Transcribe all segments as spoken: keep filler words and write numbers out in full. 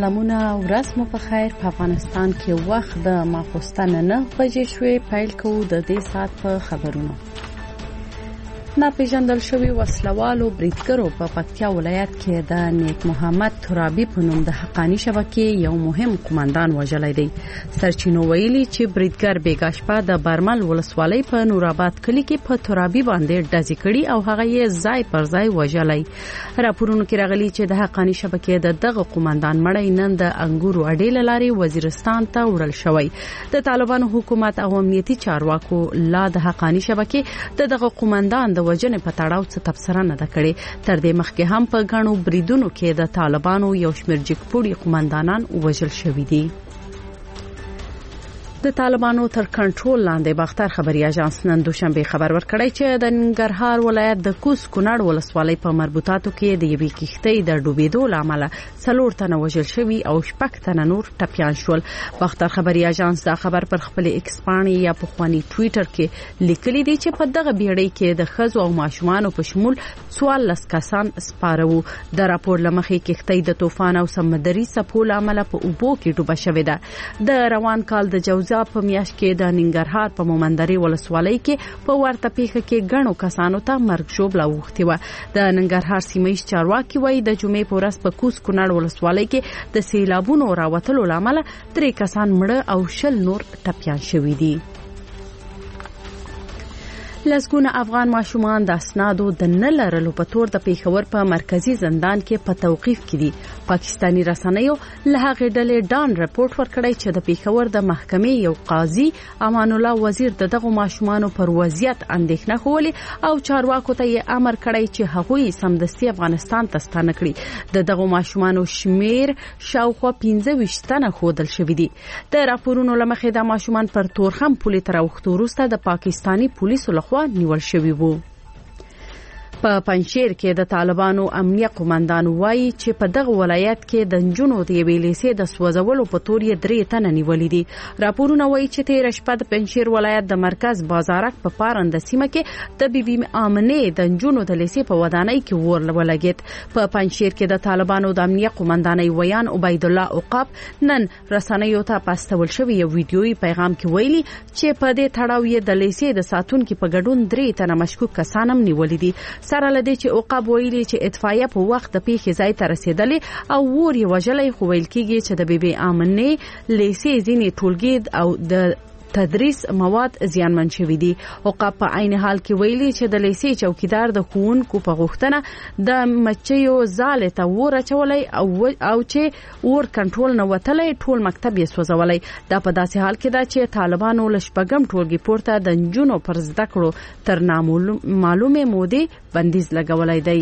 سلامونه ورځ مو په خیر. په افغانستان کې وخت د ماخوستن نه بجې شوې. پیل کوو د دې سات په خبرونو. ناپېژندل شوي وسلوالو بریدګرو په پکتیا ولایت کې د نیک محمد ترابي په نوم د حقانی شبکې یو مهم قومندان وژلی دی. سرچینو ویلي چې بریدګر بیګا شپه د برمل ولسوالۍ په نورآباد کلي کې په ترابي باندې ډزې کړي او هغه یې ځای پر ځای وژلی. راپورونو کې راغلي چې د حقانی شبکې د دغه قومندان مړی نن د انګورو اډې له لارې وزیرستان ته وړل شوی. د طالبانو حکومت او امنیتي چارواکو لا د حقانی شبکې د دغه قومندان د وجنې په تړاو څه تبصره نه ده کړې. تر دې مخکې هم په غنو بریدونو کې د طالبانو یو شمېر جګپوړي قومندانان وژل شوي دي. د طالبانو تر کنټرول لاندې باختر خبري اژانس نن دوشنبه خبر ورکړی چې د ننګرهار ولایت د کوس کونړ ولسوالۍ په مربوطاتو کې د یوې کښتۍ د ډوبېدو لامل څلور تنه وژل شوي او شپږ تنه نور ټپیان شول. باختر خبري اژانس دا خبر پر خپل ایکس پاڼې یا په خواني ټوئیټر کې لیکلي دي چې په دغه بیړۍ کې د ښځو او ماشومانو په شمول څوارلس کسان سپاره وو. د راپور لمخې کښتۍ د طوفان او سمندري څپو لامل په اوبو کې ډوبه شوې ده. د روان کال د جوزا په میاشت کې د ننګرهار په مومندري ولسوالۍ کې په ورته پیښه کې غنو کسانو ته مرګ ژوبله وغوښتې وه. د ننګرهار سیمه‌ییز چارواکي وایي د جمعې په ورځ په کوس کونړ ولسوالۍ کې د سیلابونو راوتلو لامل درې کسان مړه او شل نور ټپیان شوي دي. لسګونه افغان ماشومان د اسنادو د نه لرلو په تور د پیښور په مرکزی زندان کې په توقیف کې دي. پاکستانی رسنیو له هغې ډلې ډان رپورټ ورکړی چې د پیښور د محکمې یو قاضي امان الله وزیر د دغه ماشومانو پر وضعیت اندېښنه ښولې او چارواکو ته یې امر کړی چې هغوی سمدستي افغانستان ته ستانه کړي. د دغه ماشومانو شمیر شاوخوا پنځه ویشت تنه ښودل شوي دي. د راپورونو له مخې د ماشومان پر تورخم پولې تر اوښتو وروسته د پاکستانی پولیسو لخوا نیول شوی وو. په پنجشیر کې د طالبانو امنیه قومندان وایي چې په دغه ولایت کې د نجونو د یوې لیسې د سوځولو په تور یې درې تنه نیولي دي. راپورونه وایي چې تېره شپه د پنجشیر ولایت د مرکز بازارک په پارنده سیمه کې د بي بي آمنې د نجونو د لیسې په ودانۍ کې اور ولګېد. په پنجشیر کې د طالبانو د امنیه قومندانۍ ویان عبید الله عقاب نن رسنیو ته پاستول شوی یو ویډیويي پیغام کې ویلي چې په دې تړاو یې د لیسې د ساتونکو په ګډون درې تنه مشکوک کسان هم نیولي دي. سره لدی چې عقاب ویلي چې اطفائیه په وخت د پیښې ځای ته رسیدلې او ور یې وژلی، خو ویل کېږي چې د بي بي آمنې لیسې ځینې ټولګي او د تدریس مواد زیانمن شوي دي. عقاب په عین حال کې ویلي چې د لیسې چوکیدار د ښوونکو په غوښتنه د مچیو ځالې ته اور اچولی او او چې اور کنټرول نه وتلی ټول مکتب یې سوځولی. دا په داسې حال کې ده چې طالبانو له شپږم ټولګي پورته د نجونو پر زده کړو تر نامعلومې مودې بندیز لګولی دی.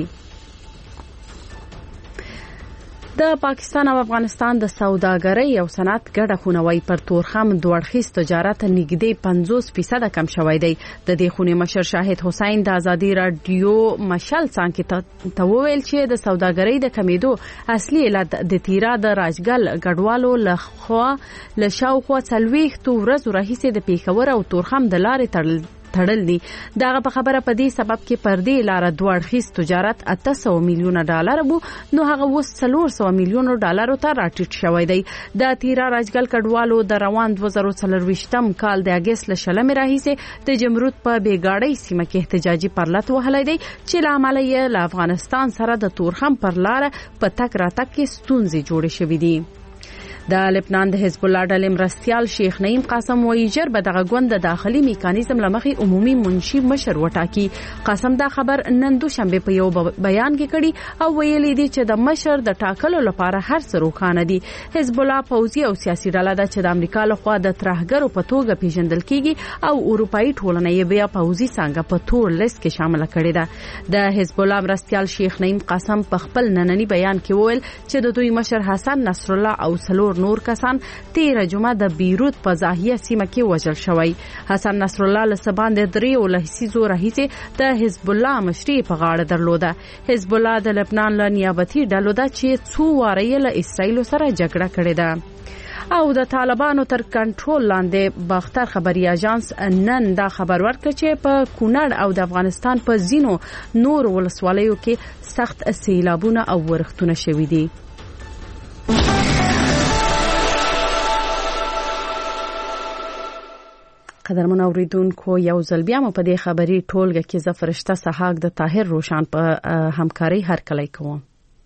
د پاکستان او افغانستان د سوداګرۍ او صنعت ګډه خونوي پر تورخم دوه اړخیز تجارت نږدې پنځوس فیصد کم شوی دی. د دې خونې مشر شاهد حسین د ازادي رادیو مشال څنګه ته وویل چې د سوداګرۍ د کمیدو اصلي علت د تیرا د راجګل ګډوالو لخوا له شاوخوا څلوېښتو ورځو راهیسې د پیښور او تورخم د لارې تړل تړل دي. دغه په خبره په دې سبب کې پر دې لار دوه اړخیز تجارت اته سوه میلیونه ډالر وو، نو هغه اوس څلور سوه میلیونه ډالرو ته راټیټ شوی دی. د تیرا راجګل کډوالو د روان دوه زره څلرویشتم کال د اګست له شلمې راهیسې د جمرود په بیګاړۍ سیمه کې احتجاجي پرلط وهلی دی چې له امله یې له افغانستان سره د تورخم پر لار په تک راتګ کې ستونزې جوړې شوې دي. د لبنان د حزب الله ډلې مرستیال شیخ نعیم قاسم وایي ژر به دغه ګوند د داخلي میکانیزم له مخې عمومي منشي مشر وټاکي. قاسم دا خبر نن دوشنبه په یو بیان کې کړي او ویلي دی چې د مشر د ټاکلو لپاره هر څه روښانه دي. حزب الله پوځي او سیاسي ډله ده چې د امریکا لخوا د ترهګرو په توګه پیژندل کیږي او اروپایي ټولنه یې بیا پوځي څنګه په تور لیست کې شامل کړي ده. د حزب الله مرستیال شیخ نعیم قاسم په خپل نننی بیان کې وویل چې د دوی مشر حسن نصر الله او سلور نور کسان تیره جمعه د بیروت په زاهیه سیمه کې وژل شوی. حسن نصر الله له سباندې دریو لسیزو راهیسې د حزب الله مشري په غاړه درلوده. حزب الله د لبنان له نیابتي ډلو ده چې څو واره یې له اسرائیل سره جګړه کړې ده. او د طالبانو تر کنټرول لاندې باختر خبري اژانس نن دا خبر ورکړ چې په کونړ او د افغانستان په ځینو نور ولسوالیو کې سخت سیلابونه او ورښتونه شوي دي. قدرمن اوریدونکو یو ځل بیا مو په دې خبري ټولګه کې ز فرشته سحاق د طاهر روشان په همکاري هرکلی کوم.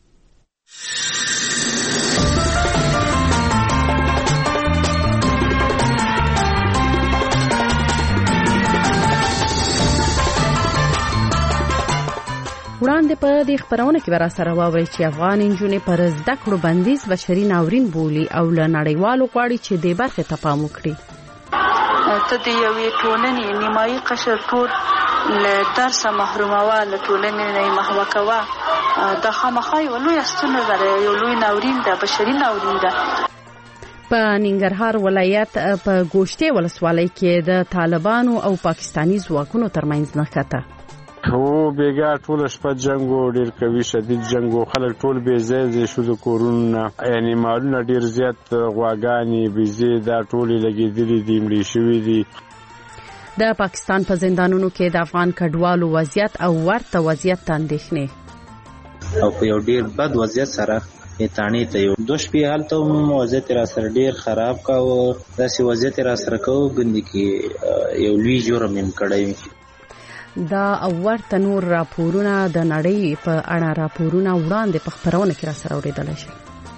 وړاندې په دې خبرونه کې ورا سره واوري چې افغان انجونې پر زده کړو بندیز بشري ناورین بولی او له نړیوالو غواړي چې د برخه ته پام وکړي. ته د یوې ټولنې نیمایي قشر ټول له درسه محرومه له ټولنې نه محو کوه د خامخا یو لوی ستونزه ده، یو لوی ناورین ده، بشري ناورین ده. په ننګرهار ولایت په ګوشتې ولسوالۍ کې د طالبانو او پاکستاني ځواکونو ترمنځ نښته. هو بیګا ټول شپه جنگو ډیر کوي، شدید جنگو، خلک ټول بې ځای ځای شو د کورونو، یعنی مالونه ډیر زیات غواګانې بيزي دا ټول لګېدلې دي، مړي شوي دي. د پاکستان په زندانونو کې د افغان کډوالو وضعیت او ورته وضعیت ته اندېښنې او په یو ډیر بد وضعیت سره تانی ته یو دوه شپې هلته وضعیت را سره ډیر خراب کاوه. داسې وضعیت را سره کوو ګندې کې یو لوی جرم یې کړی. دا او ورته نور راپورونه د نړۍ په اړه راپورونه وړاندې په خبرونه کې را سره اوریدل شي.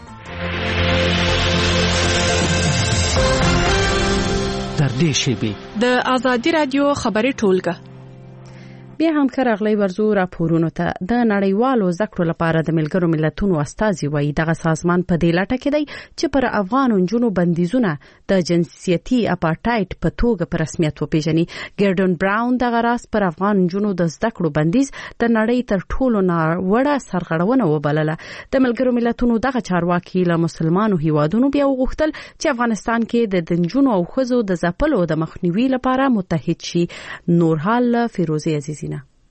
تر دې شی د آزادي رادیو خبري ټولګه بیا هم کراغلی ورزو راپورونو ته د نړیوالو زکړو لپاره د ملګرو ملتونو استازي وایي دغه سازمان په دې لټه کې دی چې پر افغان جنونو بندیزونه د جنسيتي اپارټایډ په توګه په رسمیت وپیژني. ګردن براون دغه راس پر افغان جنونو د زکړو بندیز د نړۍ تر ټولو ناوړه سرغړونه وبلله. د ملګرو ملتونو دغه چارواکي له مسلمانو هیوادونو بیا وغوښتل چې افغانستان کې د دنجونو او خزو د ځپلو د مخنیوي لپاره متحد شي. نور حال فیروزی عزیزی.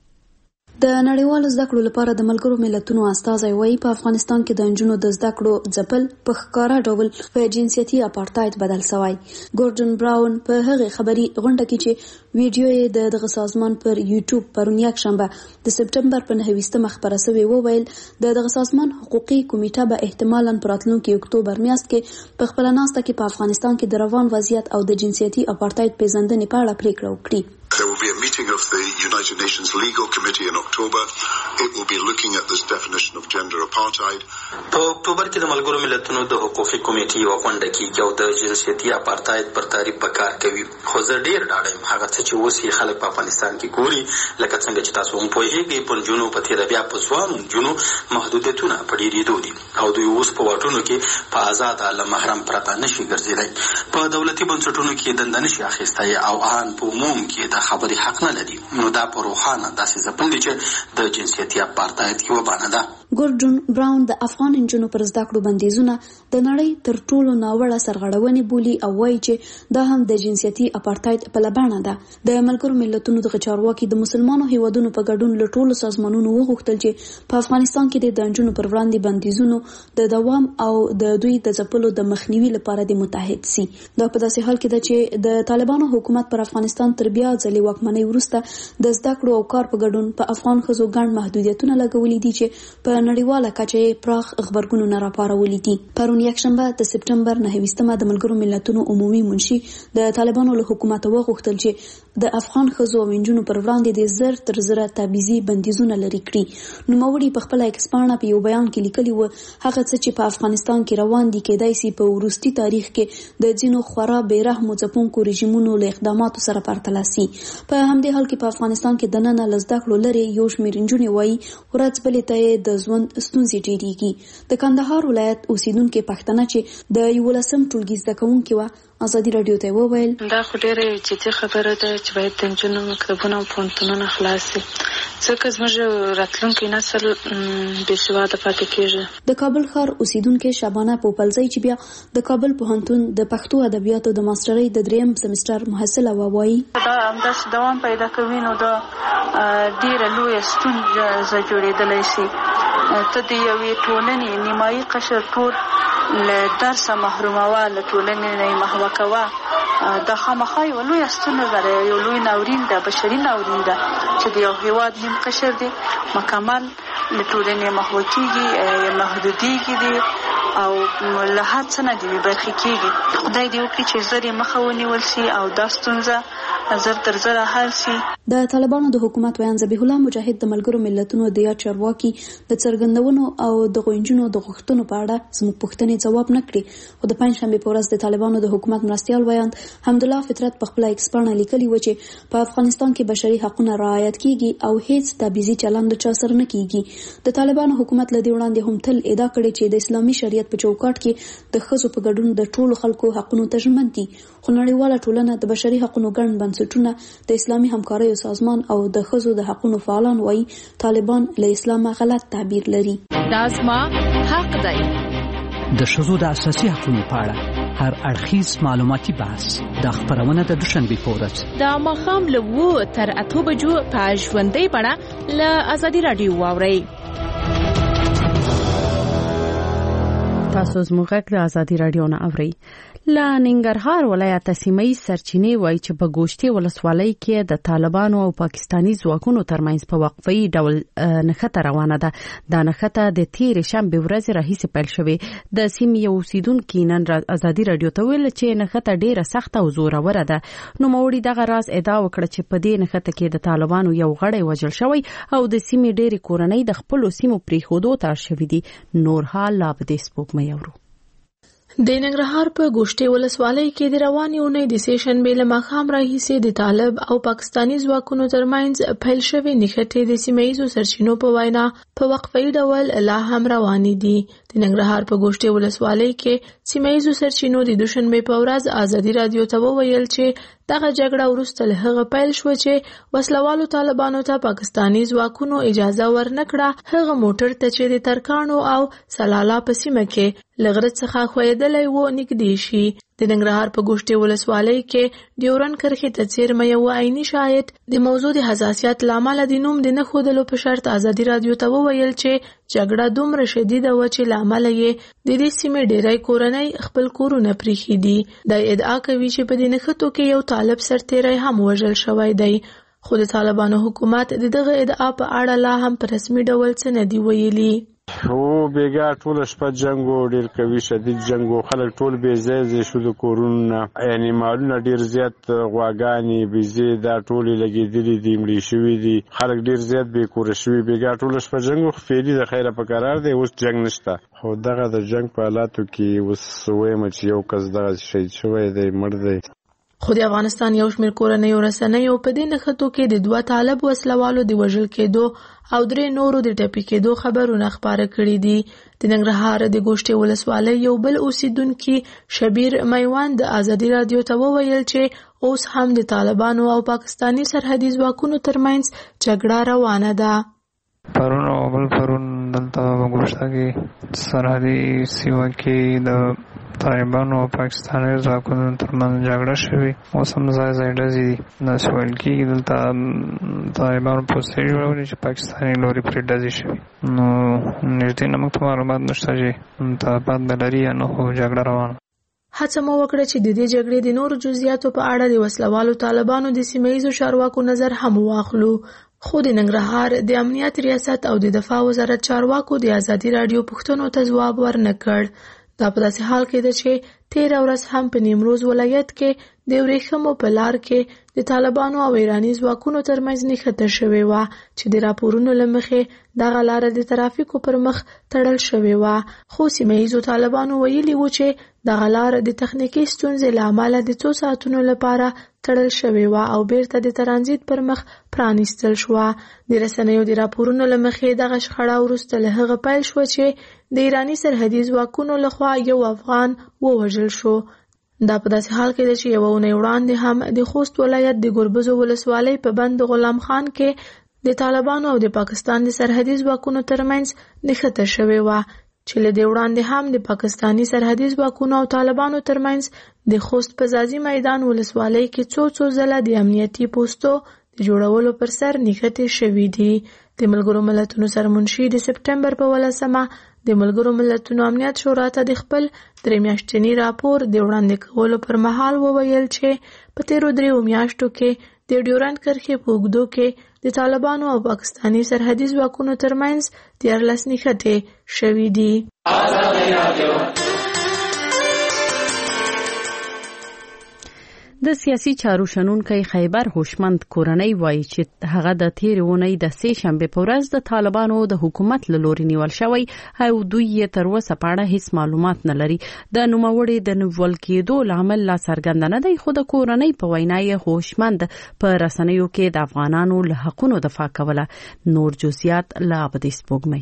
د نړیوالو زده کړو لپاره د ملګرو ملتونو استازي وایي په افغانستان کې د انجونو د زده کړو ځپل په ښکارا ډول په جنسيتي اپارټایډ بدل شوی. ګوردن براون په هغه خبري غونډه کې چې ویډیو یې د دغه سازمان پر یوټیوب پرون یک شنبه د سپټمبر په نهه خبره شوی وویل د دغه سازمان حقوقي کمیټه به احتمالاً په راتلونکي اکتوبر میاشت کې په خپل ناسته کې په افغانستان کې د روان وضعیت او د جنسيتي اپارټایډ پیژندنې په اړه پریکړه وکړي. There will be a meeting of the United Nations Legal Committee in October. It will be looking at this definition of gender apartheid. په اکتوبر کې د ملګرو ملتونو د حقوقي کمیټې یو غونډه کېږي او د جنسيتي اپارټایډ پر تعریف په کار کوي. خو زه ډېر ډاډه یم هغه څه چې اوس یې خلک په افغانستان کې ګوري لکه څنګه چې تاسو هم پوهېږئ په نجونو په تېره بیا په ځوانو نجونو محدودیتونه په ډېرېدو دي او دوی اوس په واټونو کې په ازاده له محرم پرته نشي ګرځېدلی، په دولتي بنسټونو کې دنده نشي اخیستی او ان په عموم کې د خبرې حق نه لري. نو دا په روښانه داسې ځپل دي چې د جنسيتي اپارټایډ یوه بڼه ده. ګوردن براون د افغان انجونو پر زده کړو بندیزونه د نړۍ تر ټولو ناوړه سرغړونې بولي او وایي چې دا هم د جنسيتي اپارټایډ په لبانه ده. د ملګرو ملتونو د چارواکي د مسلمانانو هیوادونو په ګډون له ټولو سازمانونو وغوښتل چې په افغانستان کې د انجونو پر وړاندې بندیزونو د دوام او د دوی د ځپلو د مخنیوي لپاره د متحد سي. دا په داسې حال کې ده چې د طالبانو حکومت پر افغانستان تر بیا ځلې واکمنۍ وروسته د زده کړو او کار په ګډون په افغان ښځو ګڼ محدودیتونه لګولي دي چې په نړیواله کچه پراخ خبرګونونه راپارولي دي. پرون یکشنبه د سپټمبر نهه د ملګرو ملتونو عمومي منشي د طالبانو له حکومت وغوښتل چې د افغان ښځو او نجونو پر وړاندې د زر تر زره تبعیضي بندیزونه لري کړي. نوموړي په خپل ایکسپانه په یو بیان کې لیکلي و هغه څه چې په افغانستان کې روان دي کېدای شي په وروستي تاریخ کې د ځینو خورا بیرحمو ځپونکو رژیمونو له اقداماتو سره پرتله شي. په همدې حال کې په افغانستان کې دننه له زده کړو لري یو شمېر نجونې وایي ورځ بلې ته د ژوند ستونزې ډېرېږي. د کندهار ولایت اوسیدونکې پښتنه چې د یولسم ټولګي زده کوونکې وه ازادي راډیو ته وویل دا خو ډېره جدي خبره ده چې باید د نجونو مکتبونه او پوهنتونونه خلاص شي ځکه زموږ راتلونکی نسل بې سواده پاتې کېږي. د کابل ښار اوسیدونکې شابانه پوپلزی چې بیا د کابل پوهنتون د پښتو ادبیاتو د ماسټرۍ د دریم سمستر محصله وه وایي دا همداسې دوام پیدا کوي نو دا ډېره لویه ستونزه جوړېدلی شي. ته د یوې ټولنې نیمایي قشر ټول له درسه محرومه له ټولنې نه محو کوه د خامخا یو لوی ستونزه ده، یو لوی ناورین ده، بشري ناورین ده چې د یو هیواد نیم قشر دی مکمل له ټولنې محو کېږي، محدودېږي دي او له هر څه نه دې برخې کېږي. خدای دې وکړي چې زر یې مخه ونیول شي او دا ستونزه زر تر زره حل شي. د طالبانو د حکومت ویان ذبیح الله مجاهد د ملګرو ملتونو د یا چارواکي د څرګندونو او د غونجونو د غوښتنو په اړه زموږ پوښتنې ځواب نه کړي. خو د پنځشنبه په ورځ د طالبانو د حکومت مرستيال ویان حمدالله فطرت په خپل ایکس باندې لیکلي و چې په افغانستان کې بشري حقوقونه رعایت کیږي او هیڅ تبعیضي چلند چا سره نه کیږي. د طالبانو حکومت له دې وړاندې هم تل ادعا کړې چې د اسلامي شریعت په چوکاټ کې د ښځو په ګډون د ټولو خلکو حقوقو ته ژمن دي. خو نړیواله ټولنه د بشري حقوقو ګڼ بنسټونه د اسلامي همکاریو سازمان او د ښځو د حقوقو فعالان وایي طالبان له اسلامه غلط تعبیر لري. دا زما حق دی. د ښځو د اساسي حقوقو په اړه هر اړخیز معلوماتي بحث د خبرونه د دوشنبه په ورځ د ماښام له اوو تر اته بجو په ژوندۍ بڼه له ازادي رادیو واورئ. تاسو زموږ غږ د ازادي رادیو نه اورئ. لا ننګرهار ولایت سیمه‌ای سرچینې وایي چې په ګوشتي ولسوالۍ کې د طالبانو او پاکستاني ځواکونو ترمنځ په وقفي ډول نښته روانه ده. دا نښته د تیر شنبه ورځ راهیسې پیل شوې. د سیمې یو اوسیدونکو نن ازادي رادیو ته ویل چې نښته ډیره سخته او زوروره ده. نو موري دغه راز ادعا وکړه چې په دې نښته کې د طالبانو یو غړی وژل شوی او د سیمې ډېری کورنۍ د خپل سیمو پریښودو ته اړ شوې دي. نور حال لا به د سپوږمۍ اورو. د ننګرهار په ګوشتي ولسوالۍ کې د روانې اونۍ د سې شنبې له ماښام راهیسې د طالب او پاکستاني ځواکونو ترمنځ پیل شوې نښتې د سیمه ییزو سرچینو په وینا په وقفي ډول لا هم روانې دي. د ننګرهار په ګوشتي ولسوالۍ کې سیمه ییزو سرچینو د دوشنبه په ورځ ازادي رادیو ته وویل چې دغه جګړه وروسته له هغه پیل شو چې وسلوالو طالبانو ته پاکستاني ځواکونو اجازه ورنکړه هغه موټر ته چې د ترکانو او سلالا په سیمه کې لغرت څخه خویدلې و نږدې شي. د ننګرهار په ګوشتي ولسوالۍ کې ډیورن کرښې ته څیرمه یو عیني شاهد د موضوع د حساسیت لامل د نوم د نه خودلو په شرط ازادي رادیو ته وویل چې جګړه دومره شدیده و چې لامل یې د دې سیمې ډیری کورنۍ خپل کورونه پریښي دي. د ادعا کوي چې په دې نښتو کې یو طالب سرتیری هم وژل شوی دی. خو د طالبانو حکومت د دغه ادعا په اړه لا هم په رسمي ډول څه نه دی ویلي. او بیګا ټول شپه جنگو ډیر کوي شدید جنگو خلک ټول بے ځای شو د کورونه یعنی مالونه ډیر زیات غواګانی بيزي دا ټول لګیدلې دي مړي شوی دي خلک ډیر زیات به کور شوی بیګا ټول شپه جنگو خفيري د خیره په قرار دی اوس جنگ نشته. خو دغه د جنگ په حالاتو کې اوس وې مچ یو کس دغه شهید شوی دی مړ دی. خو د افغانستان یو شمېر کورنۍ رسنیو په دې نښتو کې د دوه طالب وسلوالو د وژل کېدو او درې نورو د ټپي کېدو خبرونه خپاره کړي دي. د ننګرهار د ګوشتي ولسوالۍ یو بل اوسیدونکي شبیر میوان د ازادي رادیو ته وویل چې اوس هم د طالبانو او پاکستاني سرحدي ځواکونو ترمنځ جګړه روانه ده. پرون او بل پرون دلته وګورشته کې سرحدي سیمه کې د طالبانو او پاکستاني ځواکونو ترمنځ جګړه شوې. اوس هم ځای ځای ډزې دي. دا سوال کېږي دلته طالبانو پوسټرې جوړولې چې پاکستاني لوري پرې ډزې شوې. نو نږدې نه موږ ته معلومات نشته چې طالبان به لري یا نه خو جګړه روانه. هڅه مو وکړه چې د دې جګړې د نورو جزئیاتو په اړه د وسلوالو طالبانو د سیمه ییزو چارواکو نظر هم واخلو. خو د ننګرهار د امنیت ریاست او د دفاع وزارت چارواکو د ازادي رادیو پوښتنو ته ځواب ورنکړ. دا په داسې حال کې ده چې تیر ورځ هم په نیمروز ولایت کې د ورېښمو په لار کې د طالبانو او ایراني ځواکونو ترمنځ نښته شوې وه چې د راپورونو له مخې دغه لاره د ترافیکو پر مخ تړل شوې وه. خو سیمه ییزو طالبانو ویلي وو چې دغه لاره د تخنیکي ستونزې له امله د څو ساعتونو لپاره تړل شوې وه او بیرته د ترانزیت پر مخ پرانیستل شوه. د رسنیو د راپورونو له مخې دغه شخړه وروسته له هغه پیل شوه چې د ایراني سرحدي ځواکونو لخوا یو افغان ووژل شو. دا په داسې حال کې ده چې یوه اونۍ وړاندې هم د خوست ولایت د ګربزو ولسوالۍ په بند غلام خان کې د طالبانو او د پاکستان د سرحدي ځواکونو ترمنځ نښته شوې وه چې له دې وړاندې هم د پاکستاني سرحدي ځواکونو او طالبانو ترمنځ د خوست په ځاځي میدان ولسوالۍ کې څو څو ځله د امنیتي پوستو د جوړولو پر سر نښتې شوې دي. د ملګرو ملتونو سرمنشي د سپټمبر په ولسمه د ملګرو ملتونو امنیت شورا ته د خپل درې میاشتني راپور د وړاندې کولو پر مهال وویل چې په تیرو دریو میاشتو کې د ډیورنډ کرښې په اوږدو کې د طالبانو او پاکستاني سرحدي ځواکونو ترمنځ دیارلس نښتې شوي دي. د سیاسي چارو شنونکي خیبر هوشمند کورنۍ وایي چې هغه د تیرې اونۍ د سې شنبې په ورځ د طالبانو د حکومت له لوري نیول شوی او دوی یې تر اوسه په اړه هیڅ معلومات نه لري. د نوموړي د نیول کېدو لامل لا څرګند نه دی، خو د کورنۍ په وینا یې هوشمند په رسنیو کې د افغانانو له حقونو دفاع کوله. نور جزئیات له ابدي سپوږمۍ.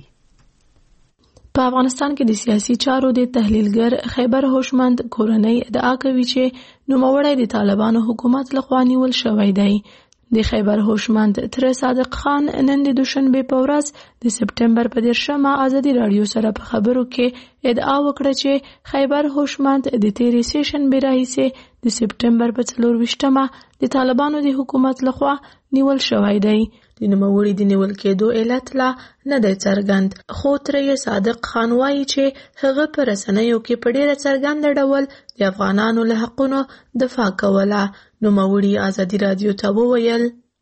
په افغانستان کې د سیاسي چارو د تحلیلګر خیبر هوشمند کورنۍ ادعا کوي چې نوموړی د طالبانو حکومت لخوا نیول شوی دی. د خیبر هوشمند تر صادق خان نن د دوشنبه په ورځ د سپټمبر په دیرشمه ازادي رادیو سره په خبرو کې ادعا وکړه چې خیبر هوشمند د تیرې سې شنبې راهیسې د سپټمبر په څلورویشتمه د طالبانو د حکومت لخوا نیول شوی دی. د نوموړي د نیول کېدو علت لا نه دی څرګند، خو ترې صادق خان وایي چې هغه په رسنیو کې په ډېره څرګنده ډول د افغانانو له حقونو دفاع کوله. نوموړي ازادي رادیو ته وویل: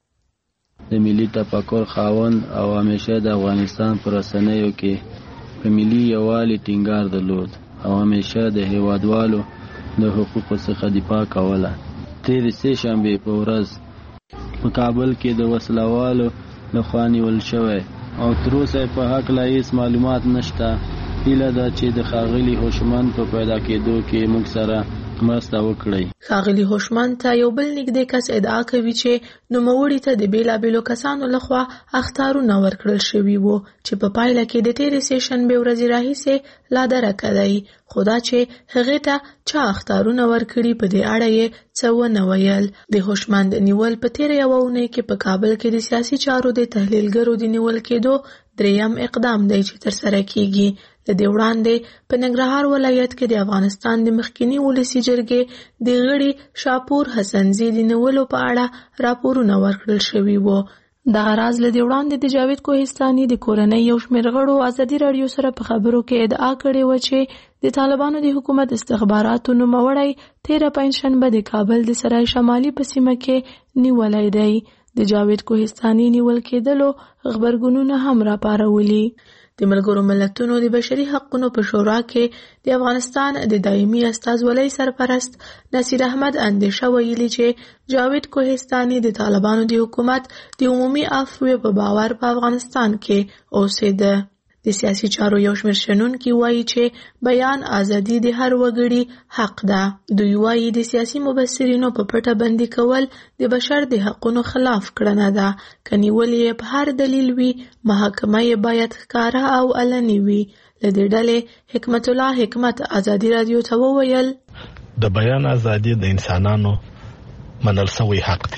د ملي تفکر خاوند او همیشه د افغانستان په رسنیو کې په ملي یووالي ټینګار درلود او همیشه د هیوادوالو د حقوقو څخه دفاع کوله. تېرې سې شنبې په ورځ په کابل کې د وسلوالو لخوا نیول شوی او تر اوسه په هکله هیڅ معلومات نشته. هیله ده چې د ښاغلي هوشمند په پیدا کېدو کې موږ سره مرسته وکړئ. ښاغلي هوشمند ته یو بل نږدې کس ادعا کوي چې نوموړي ته د بیلابیلو کسانو لخوا اخطارونه ورکړل شوي وو چې په پایله کې د تیرې سې شنبې ورځې راهیسې لا درکه دی، خو دا چې هغې ته چا اخطارونه ورکړي په دې اړه یې څه ونه ویل. د هوشمند نیول په تیره یوه اونۍ کې په کابل کې د سیاسي چارو د تحلیلګرو د نیول کېدو دریم اقدام دی چې ترسره کیږي. د دې وړاندې په ننګرهار ولایت کې د افغانستان د مخکینی ولسي جرګې د غړي شاپور حسنزي د نیولو په اړه راپورونه ورکړل شوي وو. دغه راز له دې وړاندې د جاوید کوهستاني د کورنۍ یو شمېر غړو ازادي راډیو سره په خبرو کې ادعا کړې وه چې د طالبانو د حکومت استخباراتو نوموړی تیره پنجشنبه د کابل د سرای شمالي په سیمه کې نیولی دی. د جاوید کوهستاني نیول کېدلو غبرګونونه هم راپارولي. د ملګرو ملتونو د بشري حقوقو په شورا کې د افغانستان د دایمي استازولۍ سرپرست نصیر احمد اندیشه ویلي چې جاوید کوهستاني د طالبانو د حکومت د عمومي عفوې په باور په افغانستان کې اوسېده. د سیاسي چارو یو شمېر شنونکي وایي چې بیان ازادي د هر وګړي حق ده. دوی وایي د سیاسي مبصرینو په پټه بندي کول د بشر د حقونو خلاف کړنه ده. که نیول یې په هر دلیل وي، محاکمه یې باید ښکاره او علني وي. له دې ډلې حکمت الله حکمت ازادي راډیو ته وویل: د بیان ازادي د انسانانو منل سوی حق دی.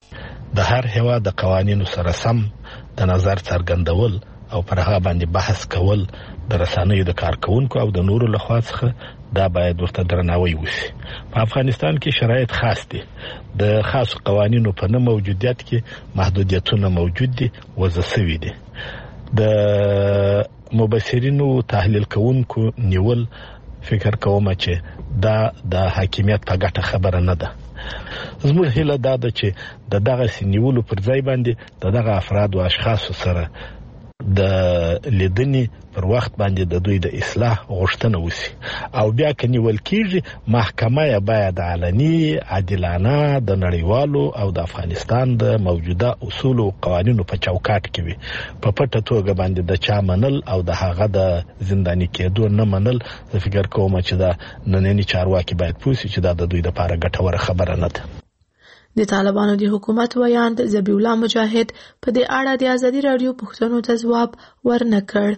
د هر هېواد د قوانینو سره سم د نظر څرګندول او پر هغه باندې بحث کول د رسنیو د کارکونکو او د نورو لخوا څخه دا باید ورته درناوی وشي. په افغانستان کې شرایط خاص دي. د خاصو قوانینو په نه موجودیت کې محدودیتونه موجود دي، وضع سوي دي. د مبصرینو تحلیل کوونکو نیول فکر کوم چې دا د حاکمیت په ګټه خبره نه ده. زموږ هیله دا ده چې د دغه نیولو پر ځای باندې د دغه افراد او اشخاصو سره د لیدنې پر وخت باندې د دوی د اصلاح غوښتنه وشي او بیا که نیول کېږي محکمه یې باید علني، عادلانه، د نړیوالو او د افغانستان د موجوده اصولو او قوانینو په چوکاټ کې وي. په پټه توګه باندې د چا منل او د هغه د زنداني کېدو نه منل، زه فکر کوم چې دا ننني چارواکي باید پوه شي چې دا د دوی لپاره ګټوره خبره نه ده. د طالبانو د حکومت ویاند ذبیح الله مجاهد په دې اړه د ازادي راډیو پوښتنو ته ځواب ورنه کړ.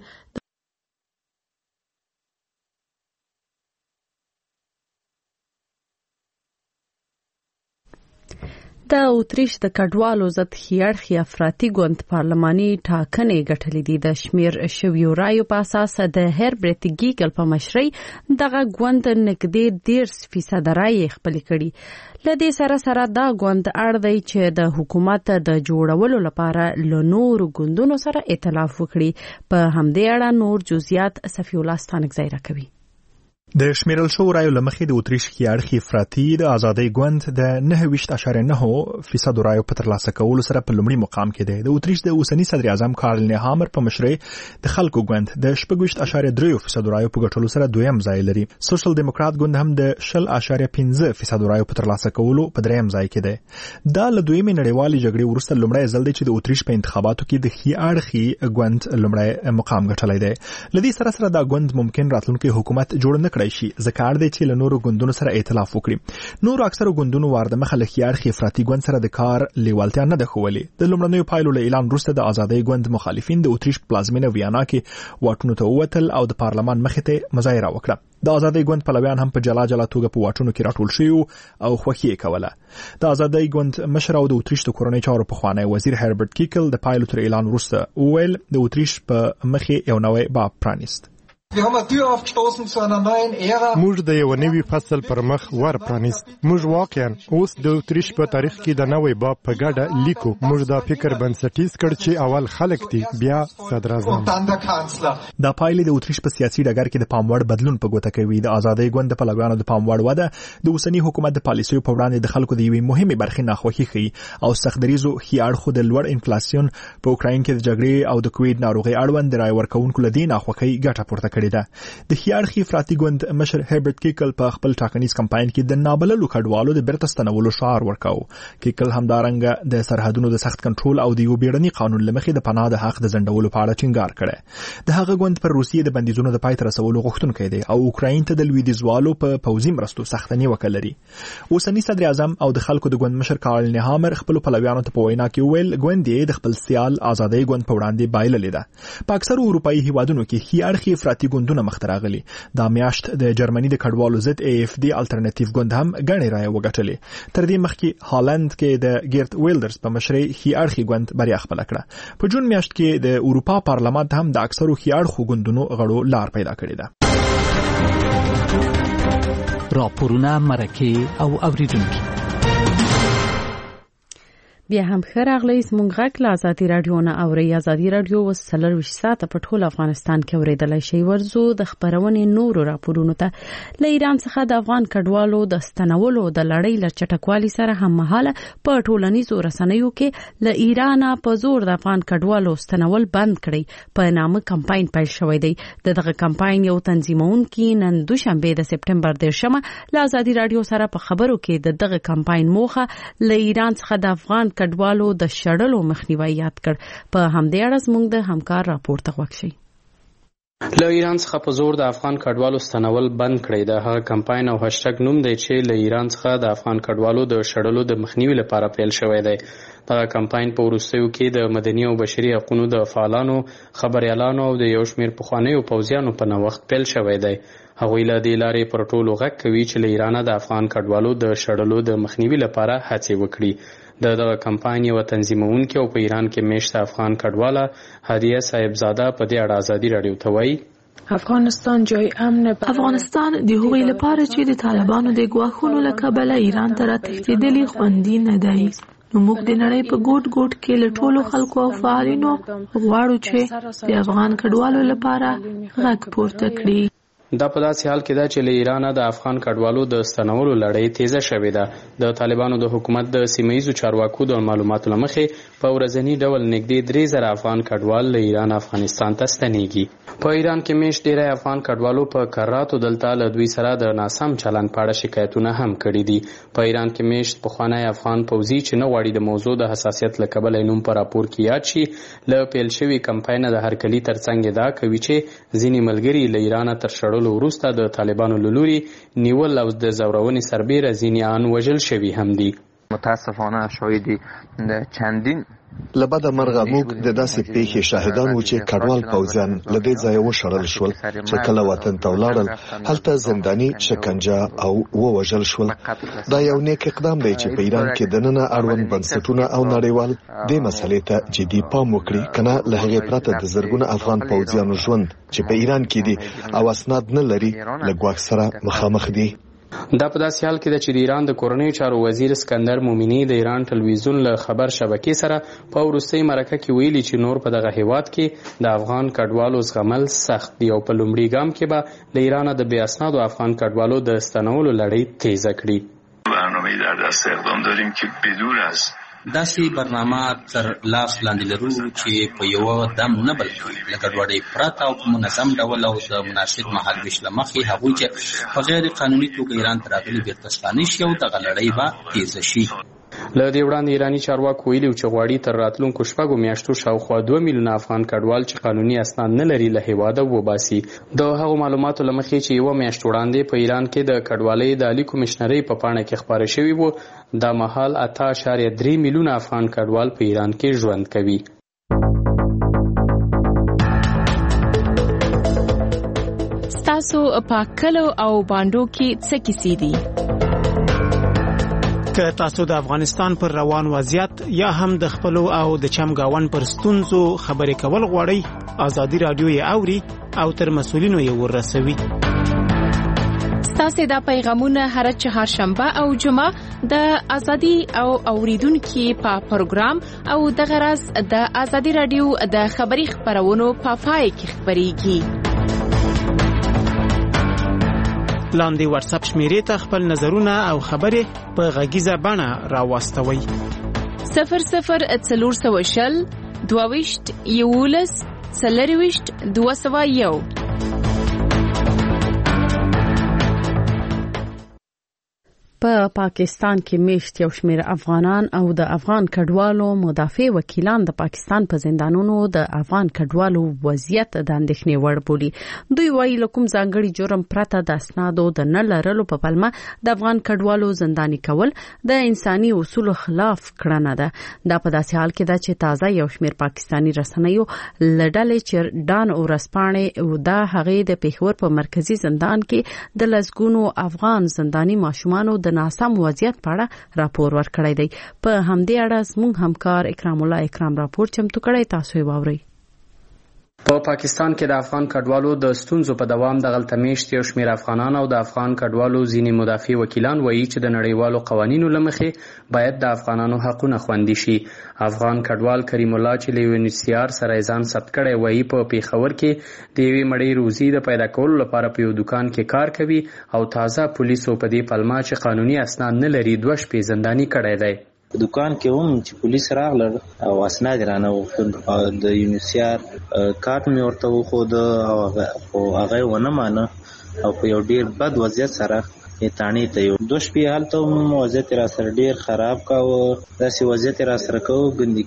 د اوتریش د کډوالو ضد ښیاړخي افراطي ګوند پارلماني ټاکنې ګټلې دي. د شمېر شویو رایو په اساس د هربرت ګیګل په مشرۍ دغه ګوند نږدې دېرش فیصده رایې خپلې کړي. له دې سره سره دا ګوند اړ دی چې د حکومت د جوړولو لپاره له نورو ګوندونو سره ائتلاف وکړي. په همدې اړه نور جزئیات صفي الله ستانکزی راکوي. د شمیرل شوو رایو له مخې د اتریش ښي افراطي د ازادۍ ګوند د نهه ویشت اعشاریه نهه فیصد رایو په ترلاسه کولو سره په لومړي مقام کې دی. د اتریش د اوسني صدر اعظم کارل نیهامر په مشرۍ د خلکو ګوند د شپږ ویشت اعشاریه درې فیصد رایو په ګټلو سره دویم ځای لري. سوشل دیموکرات ګوند هم د شل اعشاریه پنځه فیصد رایو په ترلاسه کولو په دریم ځای کې دی. دا له دویمې نړیوالې جګړې وروسته لومړی ځل دی چې د اتریش په انتخاباتو کې د ښي اړخي ګوند لومړی مقام ګټلی دی. له دې سره سره دا ګوند ممکن راتلونکی حکومت جوړ نه کړی شي، ځکه دی چې له نورو ګوندونو سره ائتلاف وکړي. نورو اکثرو ګوندونو وارد مخه له ښي اړخي افراطي ګوند سره د کار لیوالتیا نه ده ښولې. د لومړنیو پایلو له اعلان وروسته د ازادۍ ګوند مخالفین د اتریش پلازمینه ویانا کې واټونو ته ووتل او د پارلمان مخې ته مظاهره وکړه. د ازادۍ ګوند پلویان هم په جلا جلا توګه په واټونو کې راټول شوي او خوښي یې کوله. د ازادۍ ګوند مشر او د اتریش د کورنۍ چارو پخوانی وزیر هربرت کیکل د پایلو تر اعلان وروسته وویل د اتریش په مخې یو نوی باب پرانیست. موږ د یو نوي فصل پر مخ ور پرانیست. موږ واقعا اوس د اتریش په تاریخ کې د نوې باب په ګډه لیکو. موږ دا فکر بنسټیز کړ چې اول خلک دي بیا صدر اعظم. دا پایلې د اتریش په سیاسي ډګر کې د پام وړ بدلون په ګوته کوي. د ازادۍ ګوند د پلویانو د پام وړ وده د اوسني حکومت د پالیسیو په وړاندې د خلکو د یوې مهمې برخې ناخوښي ښيي او سختدریزو ښي اړخو د لوړ انفلاسیون په اوکراین کې د جګړې او د کووید ناروغۍ اړوند د رای ورکوونکو له دې ناخوښۍ ګټه پورته کړې ده. د ښي اړخي افراطي ګوند مشر هربرت کیکل په خپل ټاکنیز کمپاین کې د نابللو کډوالو د بیرته ستنولو شعار ورکاو. کیکل همدارنګه د سرحدونو د سخت کنټرول او د یو بیړني قانون له مخې د پناه د حق د ځنډولو په اړه ټینګار کړی. د هغه ګوند پر روسیې د بندیزونو د پای ته رسولو غوښتونکی دی او اوکراین ته د لویدیځوالو په پوځي مرستو سخته نیوکه لري. اوسني صدر اعظم او د خلکو د ګوند مشر کارل نیهامر خپل پلویانو ته په وینا کې ویل ګوند یې د خپل سیال ازادۍ ګوند په وړاندې بایللې ده. په اکثرو اروپایي هیوادونو کې ښي اړخي افراطي ګوندونه مخ ته راغلي. دا میاشت د جرمني د کډوالو ضد ای اف ډي الټرنیټیو ګوند هم غني رای وګټلې. تر دې مخکې هالند کې د ګیرت ویلډرز په مشرۍ ښي اړخي ګوند بریا خپل کړه. په جون میاشت کې د اروپا پارلمان هم د اکثرو ښي اړخو ګوندونو غړو لار پیدا کړې ده. راپورونه مرکه او اوریدونکو بیا هم ښه راغلی. زموږ غږ له ازادي راډیو نه اورئ. ازادي راډیو اوس څلرویشت ساعته په ټول افغانستان کې اورېدلی شئ. ورځو د خپرونې نورو راپورونو ته. له ایران څخه د افغان کډوالو د ستنولو د لړۍ له چټکوالي سره هممهاله په ټولنیزو رسنیو کې له ایرانه په زور د افغان کډوالو ستنول بند کړي په نامه کمپاین پیل شوی دی. د دغه کمپاین یو تنظیمونکي نن دوشنبه د سپټمبر دېرشمه له ازادي راډیو سره په خبرو کې د دغه کمپاین موخه له ایران څخه د افغان کډوالو د شړلو مخنیوي یاد کړ. په همدې اړه زموږ د همکار راپور ته غوږ شئ. له ایران څخه په زور د افغان کډوالو ستنول بند کړي. د هغه کمپاین او هاشټګ نوم دی چې له ایران څخه د افغان کډوالو د شړلو د مخنیوي لپاره پیل شوی دی. دا کمپاین په وروستیو کې د مدني او بشري حقوقو د فعالانو، خبريالانو او د یو شمېر پخوانیو پوځیانو په نوښت پیل شوی دی. هغوی له دې لارې پر ټولو غږ کوي چې له ایران د افغان کډوالو د شړلو د مخنیوي لپاره هڅې وکړي. د دغه کمپاین یو تنظیمونکي او په ایران کې میشته افغان کډواله هدیه صاحبزاده په دې اړه ازادي راډیو ته وایي افغانستان جای امن افغانستان د هغوی لپاره چې د طالبانو د ګواښونو له کبله ایران ته راتښتېدلي خوندي نه دی. نو موږ د نړۍ په ګوټ ګوټ کې له ټولو خلکو او فعالینو غواړو چې د افغان کډوالو لپاره غږ پورته کړي. دا په داسې حال کې ده چې له ایرانه د افغان کډوالو د ستنولو لړۍ تیزه شوې ده. د طالبانو د حکومت د سیمه‌ییزو چارواکو د معلوماتو له مخې په ورځني ډول نږدې درې زره افغان کډوال له ایران افغانستان ته ستنېږي. په ایران کې میشت ډیری افغان کډوالو په کراتو دلته له دوی سره د ناسم چلند په اړه شکایتونه هم کړي دي. په ایران کې میشت پخوانی افغان پوځي چې نه غواړي د موضوع د حساسیت له کبله نوم په راپور کې یاد شي، له پیل شوي کمپاینه د هرکلي ترڅنګ دا کوي چې ځینې ملګري له ایران تر شړلو وروسته د طالبانو له لوري نیول او د زورونې سربیره ځینې ان وژل شوي هم دي. متاسفانه شاهدی چندین لبدا مرغه موږ د داسې پیښې شاهدان وو چې کډوال پوځیان له دې ځایه وشړل شول چې کله وطن ته ولاړل هلته زنداني شکنجه او ووژل شول. دا یو نیک اقدام دی چې په ایران کې دننه اړوند بنسټونه او نړیوال دې مسلې ته جدي پام وکړي، کنه له هغې پرته د زرګونه افغان پوځیانو ژوند چې په ایران کې دي او اسناد نه لري له ګواښ سره مخامخ دي. دا په داسې حال کې ده چې د ایران د کورنیو چارو وزیر اسکندر مومنی د ایران ټلویزیون له خبر شبکې سره په وروستۍ مرکه کې ویلي چې نور په دغه هیواد کې د افغان کډوالو زغمل سخت دی او په لومړي ګام کې به د ایران د بې اسنادو افغان کډوالو د ستنولو لړۍ تیزه کړي. برنامه‌ای در دست اقدام داریم که بدون از داسې برنامه تر لاس لاندې لرو چې په یو دم نه بلکې لکه ډوډۍ پرته او په منظم ډول او د مناسب مهال ویش له مخې هغوی چې په غیر قانوني توګه ایران ته راغلي بیرته ستانه شي او دغه لړۍ به تیزه شي. له دې وړاندې ایراني چارواکو ویلي چې غواړي تر راتلونکو شپږو میاشتو شاوخوا دوه میلیونه افغان کډوال چې قانوني اسناد نه لري له هیواده وباسي. د هغو معلوماتو له مخې چې یوه میاشت وړاندې په ایران کې د کډوالۍ د عالي کمیشنرۍ په پاڼه کې خپاره شوي وو، دا مهال اته اعشاریه درې میلیونه افغان کډوال په ایران کې ژوند کوي. ستاسو په کلو او باندو کې څه کیسې دي؟ که تاسو د افغانستان پر روان وضعیت یا هم د خپلو او د چمګاون پر ستونزو خبرې کول غواړئ، ازادي رادیو یې اوري او تر مسؤلینو یې ورسوي. ستاسو دا پیغامونه هر چهارشنبه او جمعه د ازادي او اوریدونکو په پروګرام او د غرض د ازادي رادیو د خبري خبرونو په پای کې خبريږي. لاندې واتس اپ شمیرې ته خپل نظرونه او خبرې په غږیزه بڼه راوستوئ. صفر صفر څلور سوه شل دوه ویشت یولس څلور ویشت دوه سوه یو. په پاکستان کې میشت یو شمېر افغانان او د افغان کډوالو مدافع وکیلان د پاکستان په زندانونو د افغان کډوالو وضعیت د اندېښنې وړ بولي. دوی وایي له کوم ځانګړي جرم پرته د اسنادو د نه لرلو په پلمه د افغان کډوالو زنداني کول د انساني اصولو خلاف کړنه ده. دا په داسې حال کې ده چې تازه یو شمېر پاکستاني رسنیو له ډلې چې ډان ورځپاڼې دا هغې د پېښور په مرکزي زندان کې د لسګونو افغان زنداني ماشومانو د ناسم وضعیت په اړه راپور ورکړی دی. په همدې اړه زموږ همکار اکرام الله اکرام راپور چمتو کړی، تاسو یې واورئ. په پاکستان کې د افغان کډوالو د ستونزو په دوام د غلطه میشت یو شمېر افغانان او د افغان کډوالو ځینې مدافع وکیلان وایي چې د نړیوالو قوانینو له مخې باید د افغانانو حقونه خوندي شي. افغان کډوال کریم الله چې له یو ان ایچ سی آر سره ځان ثبت کړی وایي په پیښور کې د یوې مړۍ روزي د پیدا کولو لپاره په یو دکان کې کار کوي او تازه پولیسو په دې پلمه چې قانوني اسناد نه لري دوه شپې زنداني کړی دی. په دکان کې هم چې پولیس راغلل او اسناد رانه وغوښتل، د یونیسیار کارت مې ورته وښود او هغه ونه مانه او په یو ډیر بد وضعیت سره یې تاڼې ته یو دوه شپې هلته هم وضعیت را سره ډیر خراب کاوه. داسې وضعیت را سره کوو ګوندې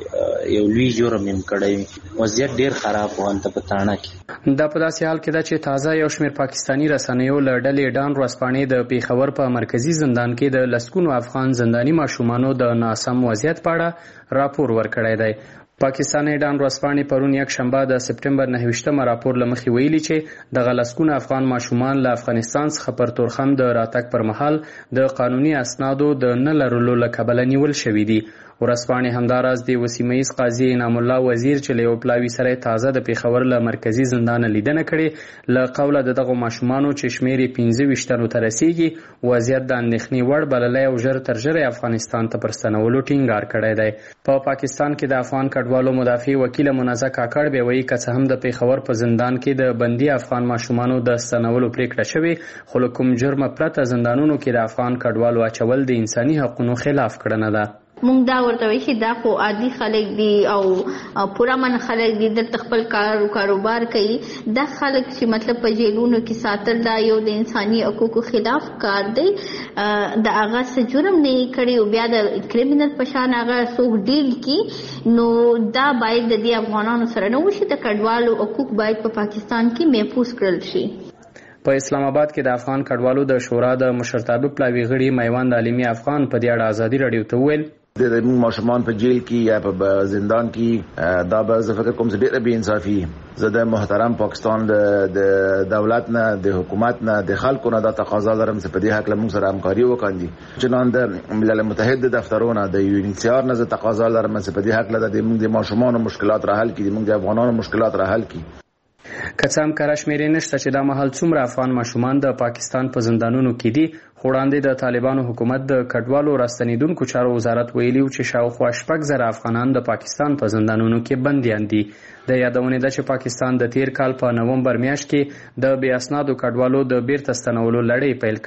کې یو لوی جرم یې کړی، وضعیت ډیر خراب و هلته په تاڼه کې. دا په داسې حال کې ده چې تازه یو شمېر پاکستاني رسنیو له ډلې ډان ورځپاڼې د پېښور په مرکزي زندان کې د لسګونو افغان زنداني ماشومانو د ناسم وضعیت په اړه راپور ورکړی دی. پاکستاني ډان ورځپاڼې پرون یک شنبه د سپټمبر نهه ویشتمه راپور له مخې ویلي چې د لسګونو افغان ماشومان له افغانستان څخه پر تورخم د راتګ پر مهال د قانوني اسنادو د نه لرلو له کبله نیول شوي دي. ورځپاڼې همداراز د وسیمه‌یز قاضي انعام الله وزیر چې له یو پلاوي سره تازه د پېښور له مرکزي زندان لیدنه کړې له قوله د دغو ماشومانو چې شمېر یې پنځه ویشت تنو ته رسیږي وضعیت د اندېښنې وړ بللی او ژر تر ژره افغانستان ته پر ستنولو ټینګار کړی دی. په پاکستان کې د افغان کډوالو مدافع وکیل منازه کاکړ به وایي که څه هم د پېښور په زندان کې د بندي افغان ماشومانو د ستنولو پریکړه شوې خو له کوم جرمه پرته زندانونو کې د افغان کډوالو اچول د انساني حقونو خلاف کړنه ده. مونږ دا ورته وایي چې دا خو عادي خلک دي او پوره من خلک دي دلته خپل کار او کاروبار کوي. دا خلک چې مطلب په جیلونو کې ساتل دا یو د انساني حقوقو خلاف کار دی. د هغه څه جرم نه کړي او بیا د کریمینل په شان هغه څوک ډیل کی نو دا باید د دې افغانانو سره نه وشي. د کډوالو حقوق باید په پاکستان کې محفوظ کړل شي. په اسلام آباد کې د افغان کډوالو د شورا د مشرتابه پلاوي غړي میوند عالمي افغان په دې اړه ازادي رادیو ته ویل د ماشومان په جیل کې یا په زندان کې دا به زه فکر کوم چې ډېره بې انصافي. زه د محترم پاکستان د دولت نه د حکومت نه د خلکو نه دا تقاضا لرم چې په دې حق له موږ سره همکاري وکړي. چنان د ملل متحد د دفترونو د یو ان ایچ سی آر نه زه تقاضا لرم چې په دې حق له د موږ د ماشومانو مشکلات را حل کړي، موږ د افغانانو مشکلات را حل کړي. کڅام کار شمیرې نشته چې دا مهال څومره افغان ماشومان د پاکستان په زندانونو کې دي. وړاندې د طالبانو حکومت د کډوالو راستنیدونکو چارو وزارت ویلي و چې شاوخوا شپږ زره افغانان د پاکستان په زندانونو کې بنديان دي. د یادونې ده چې پاکستان د تیر کال په نومبر میاشت کې د بې اسنادو کډوالو د بیرته ستنولو لړۍ پیل